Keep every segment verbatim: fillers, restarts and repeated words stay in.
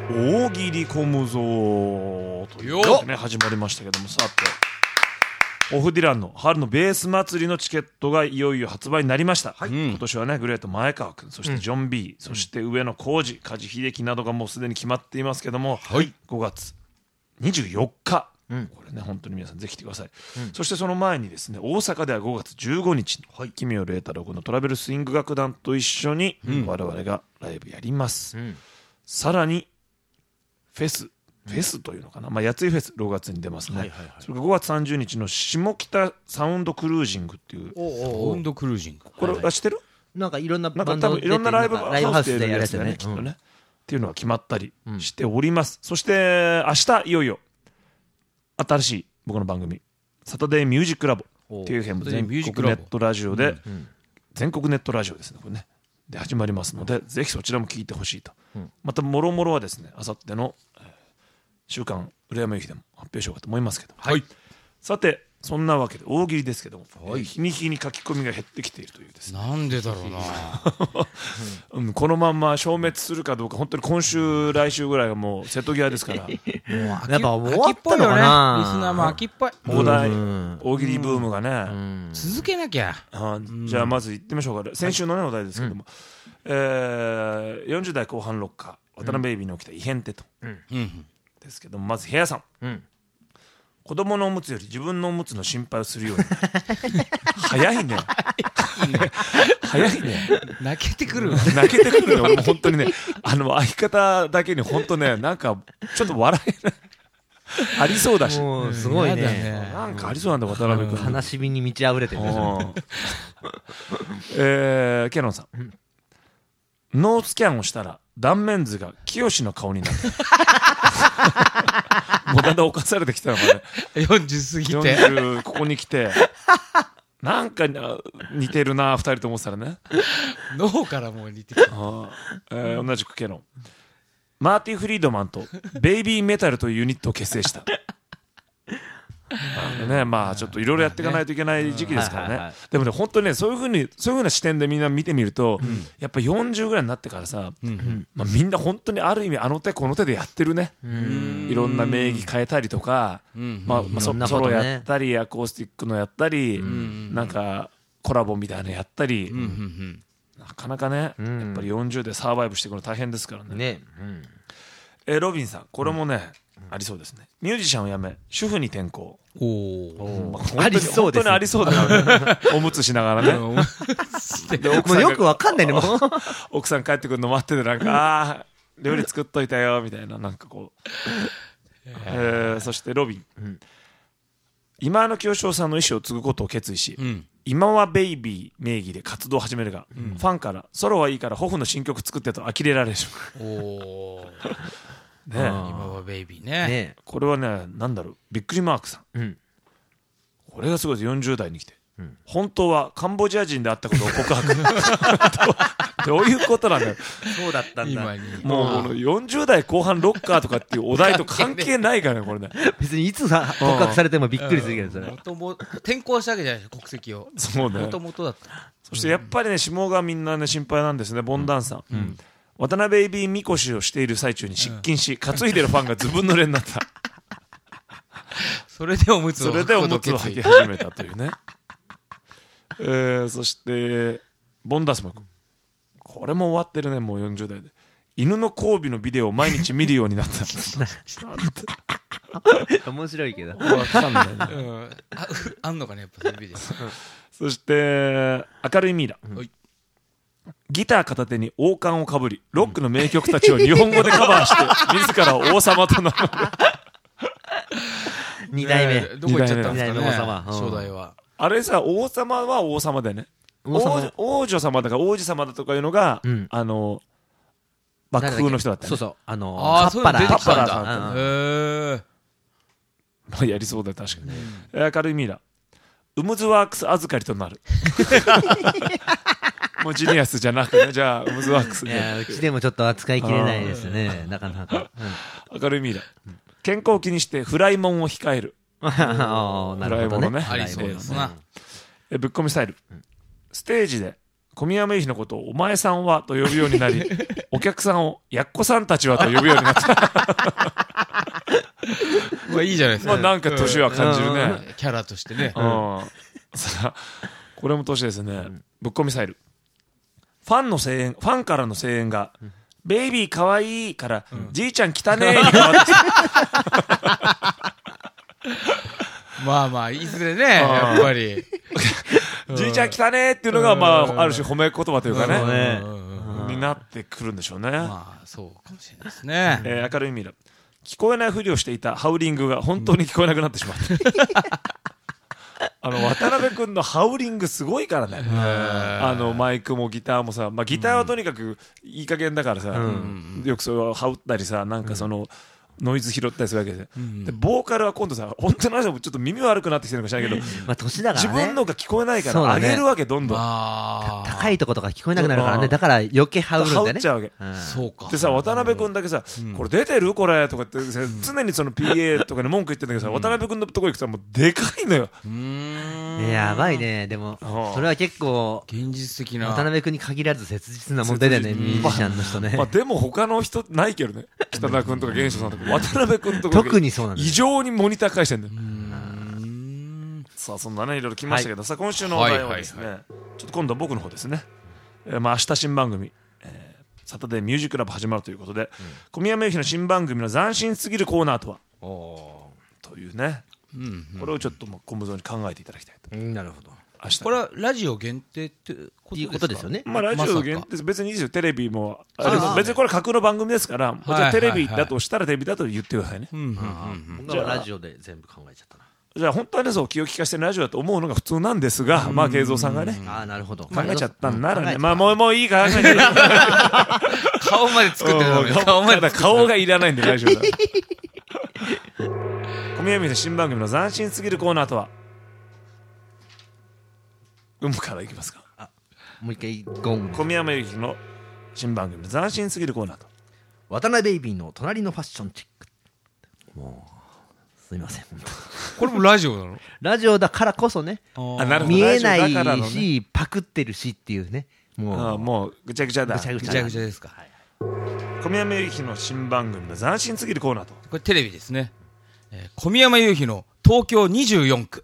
大喜利コムゾーということでね始まりましたけども、さてオフディランの春のベース祭りのチケットがいよいよ発売になりました、はい、今年はねグレート前川君、そしてジョン B、うん、そして上野浩二、梶秀樹などがもうすでに決まっていますけども、はい、ごがつにじゅうよっか、うん、これね本当に皆さんぜひ来てください、うん、そしてその前にですね大阪ではごがつじゅうごにちに、はい、奇妙麗太郎君のトラベルスイング楽団と一緒に我々がライブやります、うん、さらにフェスフェスというのかな、まあ、やついフェスろくがつに出ますね、はいはいはい、それからごがつさんじゅうにちの下北サウンドクルージングっていうサウンドクルージングこれは知ってる？ なんかいろんなバンドいろんなライブハウスでやるやつだね、きっとね、っていうのが決まったりしております、うん、そして明日いよいよ新しい僕の番組サタデーミュージックラボっていう全国ネットラジオで、うんうん、全国ネットラジオですねこれねで始まりますので、うん、ぜひそちらも聞いてほしいと、うん、またもろもろはですねあさっての、えー、週刊浦山由紀でも発表しようかと思いますけど、はい、さてそんなわけで大喜利ですけども、はい、日に日に書き込みが減ってきているというですね、 なんでだろうな、 うん、このまんま消滅するかどうか本当に今週来週ぐらいがもう瀬戸際ですからもうやっぱ終わったのかな、 リスナーも秋っぽい大台大喜利ブームがね、うん、 続けなきゃ、 あじゃあまず行ってみましょうか。先週のねお題ですけども、うんえー、よんじゅうだいこう半ロッカー渡辺ベイビーの起きた異変ってと、うんうん、ですけどもまず部屋さん、うん子供のおむつより自分のおむつの心配をするように早いね早いね泣けてくる泣けてくるね俺も本当にねあの相方だけに本当ねなんかちょっと笑えないありそうだしもうすごい ね, ねなんかありそうなんだ渡辺君悲しみに満ち溢れてるねえー、ケノンさん、うん、ノースキャンをしたら断面図が清の顔になるもうだんだん犯されてきたのがねよんじゅう過ぎてよんじゅうここに来てなんか似てるなふたりと思ってたらね脳からもう似てるあ、えー、同じくケノンマーティ・フリードマンとベイビーメタルというユニットを結成したね、まあちょっといろいろやっていかないといけない時期ですからね。でもね本当にねそういう風にそういう風な視点でみんな見てみると、うん、やっぱよんじゅうぐらいになってからさ、うんうんまあ、みんな本当にある意味あの手この手でやってるね。うんいろんな名義変えたりとか、うんまあまあ、ソ, ソロやったりアコースティックのやったり、うん、なんかコラボみたいなのやったり、うんうん、なかなかね、うん、やっぱりよんじゅうでサバイブしていくの大変ですからね。ねうんえー、ロビンさんこれもね、うんありそうですね。ミュージシャンを辞め主婦に転向。おお、まあ、ありそうです、ね、本当にありそうだからねおむつしながらねで奥さんもうよくわかんないねもう奥さん帰ってくるの待っててなんかあ料理作っといたよみたいななんかこう、えー、そしてロビン、うん、今の清志郎さんの意思を継ぐことを決意し、うん、今はベイビー名義で活動を始めるが、うん、ファンからソロはいいからホフの新曲作ってと呆れられるおね、 今はベイビー ね, ねこれはねなんだろうびっくりマークさん、うん、これがすごいですよんじゅう代に来て、うん、本当はカンボジア人であったことを告白ど, どういうことなんだよそうだったんだもうこのよんじゅう代後半ロッカーとかっていうお題と関係ないからねこれね別にいつさ告白されてもびっくりするけどそれ、 うん、もとも転校したわけじゃないですか国籍をそうねもともとだったそしてやっぱりね下がみんなね心配なんですねボンダンさん、うんうん渡辺ベイビーみこしをしている最中に失禁し、うん、担いでるファンがずぶ濡れになったそれでおむつをそれでおむつを履き始めたというね、えー、そしてボンダスモ君これも終わってるねもうよんじゅう代で犬の交尾のビデオを毎日見るようになった面白いけど分かんないね、 うん、あ, あんのかねやっぱそういうビデオそして明るいミイラ、うんギター片手に王冠をかぶりロックの名曲たちを日本語でカバーして自ら王様となるに代目、 ね、どこ行っちゃったんですかね王様、うん、 初代はあれさ王様は王様だよね 王, 王女様だから王子様だとかいうのが、うん、あの幕府の人だったねそうそうあのあカッパラカッパラさんだった、 ね、へえまあやりそうだよ確かに、うん、明るいミイラウムズワークス預かりとなるもうジニアスじゃなくねじゃあウムズワークスいやうちでもちょっと扱いきれないですねなかなか、 うん、明るいミイラ健康を気にしてフライモンを控えるあなるほどねありそうですなえぶっ込みスタイル、うん、ステージで小宮山由紀のことをお前さんはと呼ぶようになりお客さんをやっこさんたちはと呼ぶようになったまあいいじゃないですか。 まあなんか年は感じるね、 キャラとしてね。 うんさあこれも年ですね、ぶっこミサイル。ファンの声援、ファンからの声援が、ベイビーかわいいから、じいちゃん汚ねえに変わってきたまあまあいずれね、やっぱりじいちゃん汚ねえっていうのが、まあある種褒め言葉というかね、 ねになってくるんでしょうね。 まあそうかもしれないですね。 えー明るい未来。聞こえないふりをしていたハウリングが本当に聞こえなくなってしまったあの渡辺君のハウリングすごいからね。あのマイクもギターもさ、まあ、ギターはとにかくいい加減だからさ、よくそれを羽織ったりさ、なんかそのノイズ拾ったりするわけで、うん、でボーカルは今度さ、本当の話もちょっと耳悪くなってきてるのかしらないけど、 まあ年だからね、 自分のが聞こえないから上げるわけ、どんどん、 まあ、高いとことか聞こえなくなるからね、だから余計羽織るんだよね。 羽織っちゃうわけ、 うん、 そうか。 でさ、渡辺君だけさ、うん、これ出てるこれとかって常にその ピーエー とかに文句言ってんだけどさ、うん、渡辺君のとこ行くともうでかいのよ。 うーん、やばいね。でもそれは結構現実的な、 渡辺君に限らず切実な問題だよね、ミュージシャンの人ね。 まあでも他の人ないけどね、北田君とか玄翔さんとか渡辺君とか特にそうなんだよ。 異常にモニター返してんだよ。うーん、さあそんなね、いろいろ来ましたけど、はい、さあ今週のお題はですね、はいはいはい、ちょっと今度は僕の方ですね、えー、まあ明日新番組、えー、サタデーミュージックラブ始まるということで、うん、小宮山由紀の新番組の斬新すぎるコーナーとはというね、うんうん、これをちょっと小無造に考えていただきたいと、 うん、なるほど。 明日これはラジオ限定ってことですよね。 まあラジオ限定、別にいいですよ、テレビもあ別にこれ架空の番組ですから、じゃあテレビだとしたらテレビだと言ってくださいね。 じゃあラジオで全部考えちゃったな。 じゃあ本当はね、そう気を利かしてるラジオだと思うのが普通なんですが、まあ慶三さんがね、 ああなるほど、 考えちゃったんならね、まあもうもういいから考えて顔まで作ってるのに顔まで顔がいらないんでラジオだ。小宮山由紀の新番組の斬新すぎるコーナーとは、うんからいきますか。あ、 もう一回ゴン。 小宮山由紀の新番組の斬新すぎるコーナーと、 渡辺ベイビーの隣のファッションチェック。もうすいません。 これもラジオなの？ ラジオだからこそね、 あなるほど、 見えないし、ね、パクってるしっていうね、もうあもうぐちゃぐちゃだ。 ぐちゃぐちゃですか。はい、 小宮山由紀の新番組の斬新すぎるコーナーと、 これテレビですね。えー、小宮山由紀の東京にじゅうよんく。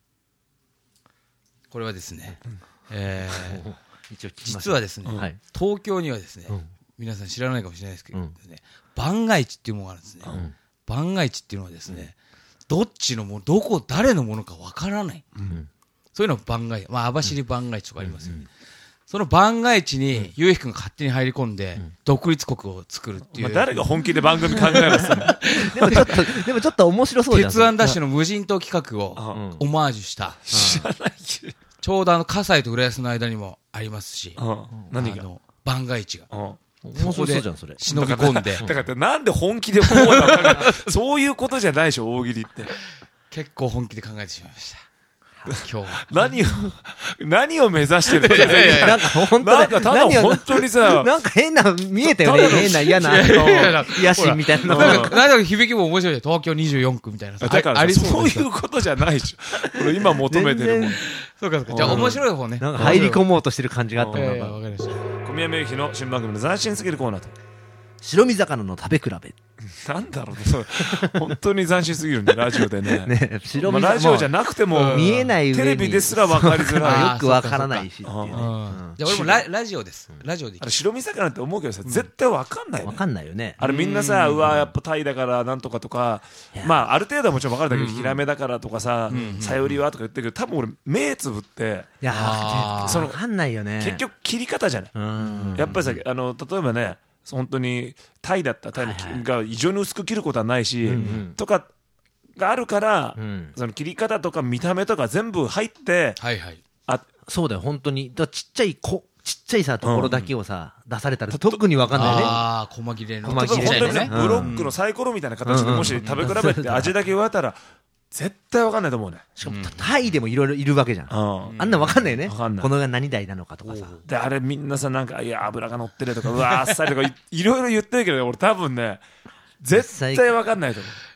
これはですね、うん、えー、一応実はですね、うん、東京にはですね、うん、皆さん知らないかもしれないですけど、ね、うん、番外地っていうものがあるんですね、うん、番外地っていうのはですね、どっちのもの、どこ誰のものかわからない、うん、そういうのが番外、まあ網走番外地とかありますよね、うんうん、その番外地にゆうひくんが勝手に入り込んで、うん、独立国を作るっていう、まあ、誰が本気で番組考えますのでもちょっとでもちょっと面白そうじゃん。 鉄腕ダッシュの無人島企画をオマージュした、 知らないけど、 ちょうどあの葛西と浦安の間にもありますし、 何が番外地が面白そうじゃんそれ。 忍び込んで、 だからなんで本気でこうなのそういうことじゃないでしょ、大喜利って。 結構本気で考えてしまいました。今日は何を何を目指してるの？ いやいやいや、なんか本当なんかただ本当にさ、 なんか変な見えたよね、変な嫌な野心みたいな。 なんかなんか響きも面白いよ。東京にじゅうよんくみたいな。 だからありそういうことじゃないでしょ。これ今求めてるもん。 そうかそうか。じゃあ面白い方ね。 なんか入り込もうとしてる感じがあったのが。わかりました。 小宮山由紀の新番組の斬新すぎるコーナーと、 白身魚の食べ比べ。 なんだろうね、それ本当に斬新すぎるね、ラジオでね。 ね、白身、 まあ、ラジオじゃなくても見えない上にテレビですら分かりづらい、 よく分からないしっていうね。 じゃあ俺もララジオです。ラジオで。 あれ白身魚って思うけどさ、絶対分かんないよね。 分かんないよね。 あれみんなさ、うわやっぱタイだからなんとかとか、まあある程度はもちろん分かるんだけど、ヒラメだからとかさ、さよりはとか言ってるけど、多分俺目つぶって、 いやその分かんないよね。 結局切り方じゃない。やっぱりさ、あの例えばね、本当にタイだったらタイのが異常に薄く切ることはないし、とかがあるから、その切り方とか見た目とか全部入って、 あそうだよ本当に。だちっちゃいこちっちゃいさところだけをさ出されたら特に分かんないね。 ああ細切れの細切れのね、ブロックのサイコロみたいな形でもし食べ比べて味だけ言われたら絶対分かんないと思うね。 しかもタイでもいろいろいるわけじゃん。あんな分かんないよね。このが何代なのかとかさ。 であれみんなさ、なんかいや油が乗ってるとかうわあっさりとかいろいろ言ってるけど、俺多分ね絶対分かんないと思う。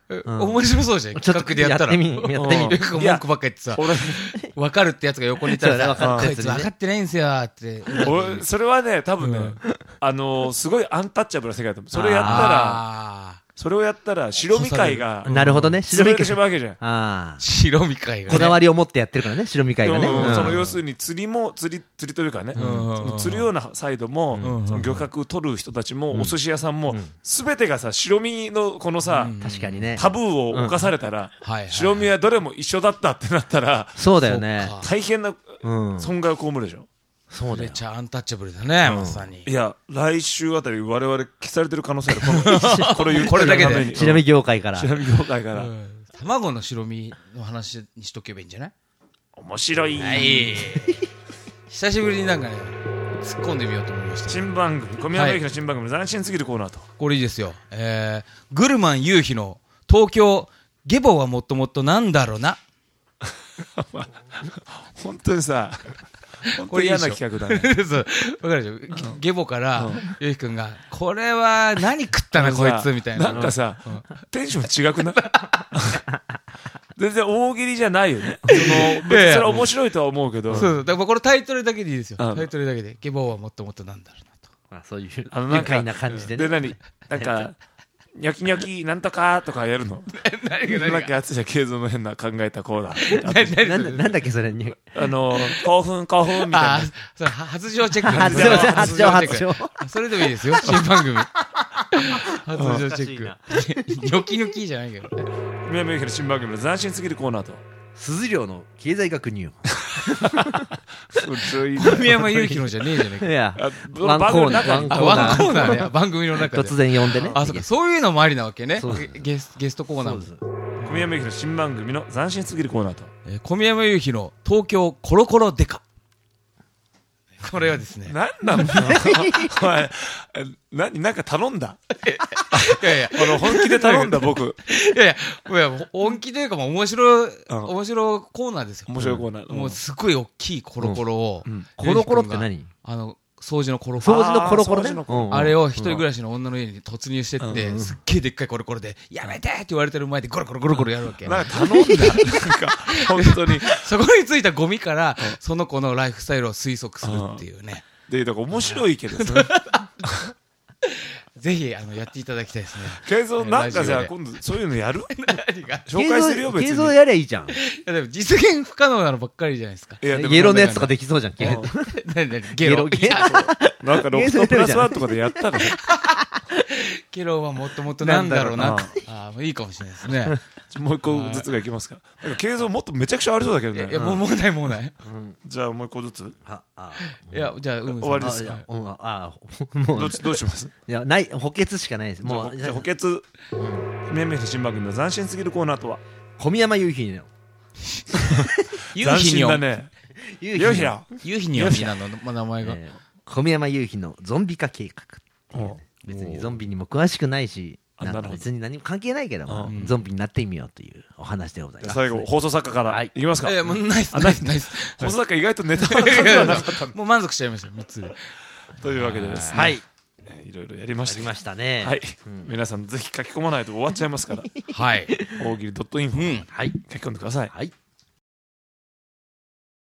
面白そうじゃん、企画でやったら。 やってみ、やってみ。 よく文句ばっか言ってさ、分かるってやつが横にいたらさ、こいつ分かってないんすよって。 俺、それはね、多分ね、あの、すごいアンタッチャブルな世界だと思う。それやったら、それをやったら、白み会が、 なるほどね、 白み会しまうわけじゃん。 ああ。 白み会が。 こだわりを持ってやってるからね、白み会がね。 その要するに釣りも、釣り、釣りというかね、釣るようなサイドも、漁獲取る人たちも、お寿司屋さんも、すべてがさ、白身のこのさ、 確かにね。 タブーを犯されたら、白身はどれも一緒だったってなったら、 そうだよね。 大変な損害を被るでしょ。 そうだよ。 めっちゃアンタッチャブルだね、まさに。 いや、来週あたり我々消されてる可能性ある。これ、 これだけで。 白身業界から。 白身業界から。 卵の白身の話にしとけばいいんじゃない？ 面白い。 はい。久しぶりになんかね、突っ込んでみようと思いました。 新番組、小宮山由紀の新番組、斬新すぎるコーナーと。 これいいですよ。えー、グルマン夕日の東京、ゲボはもっともっとなんだろうな。 本当にさ、これ嫌な企画だね。 そう。わかるでしょ？ゲボから、ゆうひくんが、これは何食ったな、こいつ、みたいな。 なんかさ、テンション違くない？全然大喜利じゃないよね。その、別にそれは面白いとは思うけど。 そうそう。だからこれタイトルだけでいいですよ。タイトルだけで。ゲボはもっともっとなんだろうなと。 あ、そういう、愉快な感じでね。 で、何なんか、ニョキニョキなんとかとかやるの。なんかやつじゃ慶三の変な考えたコーナー。なんだっけそれに。 あの、興奮興奮みたいな。 あ、発情チェック。 発情、発情、発情。 それでもいいですよ、新番組。発情チェック。ニョキニョキじゃないけどね。 宮山由紀の新番組の斬新すぎるコーナーと。 鈴寮の経済学ニュー。宮山由紀のじゃねえじゃねえか。 いや、ワンコーナー。 ワンコーナーね。番組の中で。 突然呼んでね。 あ、そうか。そういうのもありなわけね。ゲストコーナーも。 小宮山由紀の新番組の斬新すぎるコーナーと。 小宮山由紀の東京コロコロデカ。これはですね。 なんなんだお前、な、なんか頼んだいやいや、 あの、本気で頼んだ僕。 いやいや、本気というかもう面白い、面白いコーナーですよ。 面白いコーナー。 もうすごい大きいコロコロを。 コロコロって何？ あの、掃除のコロコロ。 掃除のコロコロね。 あれを一人暮らしの女の家に突入してって、すっげえでっかいコロコロで、やめてって言われてる前でゴロゴロゴロゴロやるわけ。 なんか頼んだ。なんか、本当に。 そこについたゴミから、その子のライフスタイルを推測するっていうね。 で、だから面白いけどさ。 ぜひ、あの、やっていただきたいですね。 慶三なんかさ、今度そういうのやる？紹介するよ、別に。 慶三やりゃいいじゃん。いや、でも実現不可能なのばっかりじゃないですか。 ゲロのやつとかできそうじゃん、 ゲロ。 ゲロ、ゲロ。 なんかロフトプラスワンとかでやったの？ ゲロはもっともっとなんだろうな。ああ、いいかもしれないですね。 もう一個ずつがいきますか。なんか慶三もっとめちゃくちゃありそうだけどね。 いや、もう、もうない、もうない。 じゃあもう一個ずつ。 いや、じゃあ、 終わりですか。 ああ、もう。 どうします？ いや、ない、補欠しかないです。もう、 じゃあ補欠。めめの新番組の斬新すぎるコーナーとは。 小宮山夕日の。 夕日だね。 夕日の。夕日の名前が。 小宮山夕日のゾンビ化計画。別にゾンビにも詳しくないし。別に何も関係ないけども、ゾンビになってみようというお話でございます。 最後、放送作家からいきますか？ いや、もうナイス、ナイス、ナイス。 放送作家意外とネタはなかった。 もう満足しちゃいました、みっつで。 というわけでですね。 はい。 いろいろやりました。 やりましたね。 はい。皆さんぜひ書き込まないと終わっちゃいますから。 はい。 大喜利 .info。 はい。 書き込んでください。 はい。